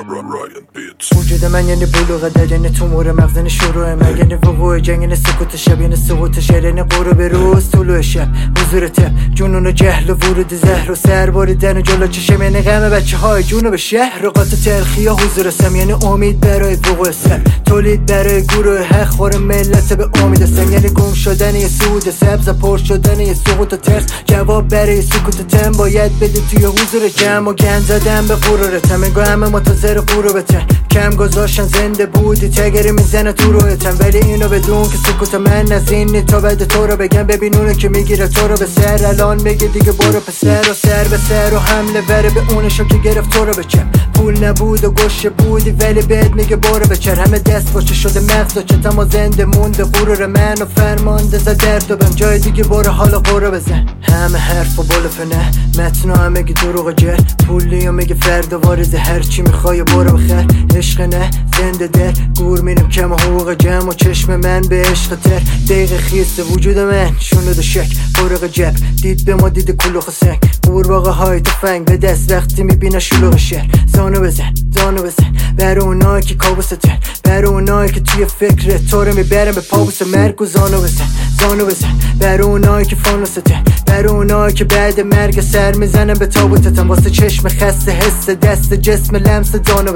Ryan Beats. وجود من یعنی بلوغ در، یعنی تومور مغز، یعنی شروع من، یعنی وقوع جنگ، یعنی سکوت شب، یعنی سقوط شهر، یعنی غروب روز، طلوع شب، حضور تب، جنون و جهل و ورود زهر و سر باریدن جلو چشم، یعنی غم بچه های جنوب شهر، رقات تلخی و حضور سم، یعنی امید برای وقوع سر، تولید برای گروه حق خور ملت به امید سم، یعنی گم شدن یه سود سبز، پر شدن یه سقوط و ترس، جواب برای سکوت تم باید بده توی حضور جمع و گند زدن به غرورتم، میگو همه منتظر غروبتن، کم گذاشتن زنده بودی تگری میزنه تو رویتن، ولی اینو بدون که سکوت من از اینی تا بعد تو رو بگم، ببین اونو که میگیره تو رو به سر، الان میگه دیگه برو پسر و سر به سر و حمله بره به اونشو که گرفت تو رو بچم، پول نبود و گوشه بودی ولی بهت میگه برو بچر، همه دست باشه شده مغز و چتم و زنده مونده غرور من و فرمانده زد درد و بم، جای دیگه برو حالا قرو بزن، همه حرف و بلفنه متنو هم میگه دروغ جر، پولی و میگه فرد و وارزه، هر چی میخوای برو بخیر، عشق نه زنده در گور میرم کم حقوق جمع و چشم من به عشق تر، دقیقه خیسته وجود من شونو دو شک، برق جب دید به ما دید کلوخ سنگ، قورباغه های تفنگ به دست وقتی میبینه شلوغ شهر، زانو بزن برای اونایی که کابوستن، برای اونایی که توی فکر تو رو میبرن به پابوس مرگ و زانو بزن برای اونایی که فانوستن، برای اونایی که بعد مرگ سر میزنن به تابوتتن، واسه چشم خسته حس دست جسم لمس،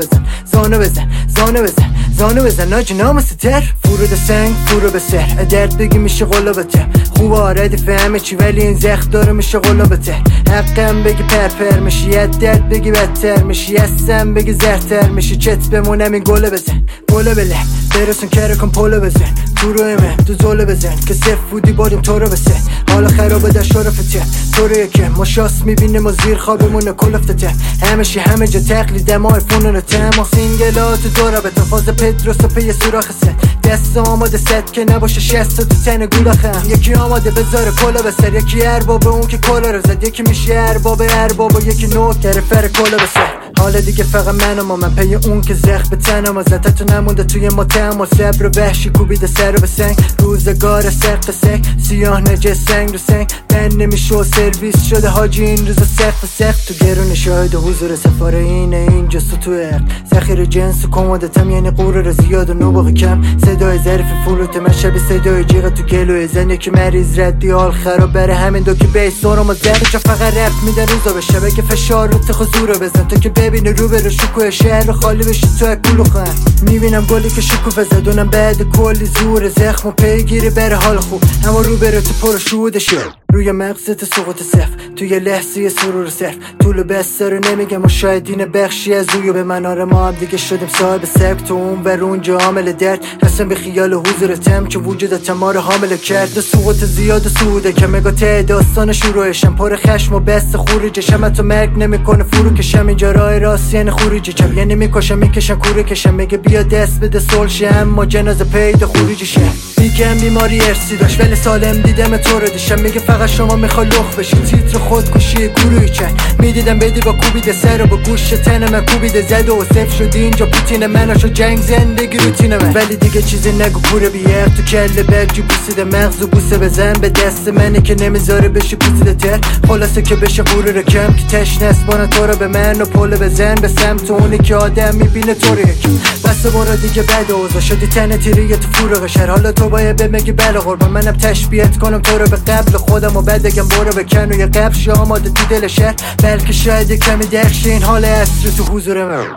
زانو بزن ناجی نامستر، فرود سنگ فرو به سر، درد بگی میشه قلابته، خوبه آردی فهمه چی ولی این زخم داره میشه قلابته، حقم بگی پرپر میشی، یه درد بگی بدتر میشی، یستم بگی زهتر میشی، چت بمونم این گله بزن، گله بله برسون کره کن پولو بزن، تو روی من تو زوله بزن که صف بودی باریم تو رو بسن، حالا خرابه در شرفته، تو رو یکم ما شاست میبینیم و زیر خوابمونه کلفته، همه جا تقلیده ما فونون تم و سینگلات دورا به تفاز پدروس و پی سوراخ سن، دست آماده ست که نباشه شست تو تن گولاخم، یکی آماده بذاره کلا بسر، یکی ارباب اون که کلا رو زد، یکی میشه ارباب و یکی نوکر فر کلا بسر، حالا دیگه فقط من پی اون که زخ به تنم از تو نمونده توی ماتم و صبر و وحشی کوبیده سر به سنگ، روزگار سخت سنگ سیاه نجس سنگ رو سنگ، من نمیشه و سرویس شده حاجی این روزا سخت تو گرون شاهد و حضور سفاره اینجا تو عقل، ذخیر جنس و کمادتم، یعنی قرار زیاد و نوباق کم، صدای ظرف فلوت من شبیه صدای جیغ تو گلوی زنی که مریض ردی حال خراب، بره همین دو که بیس سورم و زرد جا فقط رفت میدن روزا بشه، بگه فشار رو تخزور رو بزن تو که ببینی رو به رو شکوه شهر خالی بشی تو کلو خن، میبینم گلی که شکوفه زدونم بعد کلی زور زخم و پیگیری بره حال خوب، اما رو بره تو پر شوده شد روی مغزت سقوط صف، توی لحظه سرور صرف طول بسته رو نمیگم و شاید این بخشی از اویو به مناره، ما هم دیگه شدیم صاحب سبک تو اون بر اونجا عامل درد، هستم به خیال حضورتم که وجودت ما رو حامل کرد، سقوط زیاد و سوده که مگا ته داستان شروعشم، پر خشم و بست خروجشم، تو مرگ نمیکنه فرو کشم اینجا راه راست، یعنی خروجی چم، یعنی میکشم کوره کشم، میگه بیا دست بده سلشه، اما جنازه پیدا خروجیشه، میگم بیماری ارسی داشت ولی سالم دیدم تو رو دیشم، میگه فقط شما میخوای لخ بشی، تیتر خودکشی گروهی چند، میدیدم بدی با کوبیده سر و با گوش تن من کوبیده زد و صف شدی اینجا پوتین مناشو جنگ زندگی روتین من، ولی دیگه چیزی نگو کوره بیه تو کله بگجی بوسیده مغز و بوسه بزن به دست منی که نمیذاره بشی پوسیده تر، خلاصه که بشه غرور کم که تشنه اسبانه تو رو به من و پول بزن به سمت اونی که آدم میبینه تو رو یکم، بس برو دیگه بد اوضاع شدی تن تیریه تو فروغ شهر، حالا تو باید بگی بله قربان منم تشبیهت کنم تو رو به قبل خودم و بعد بگم برو بکن و یه قبش آماده تو دل شهر، بلکه شاید کمی درخش این حال عصر تو حضور من.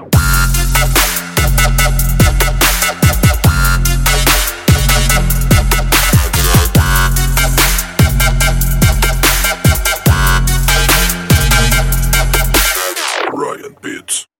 Ryan Beats.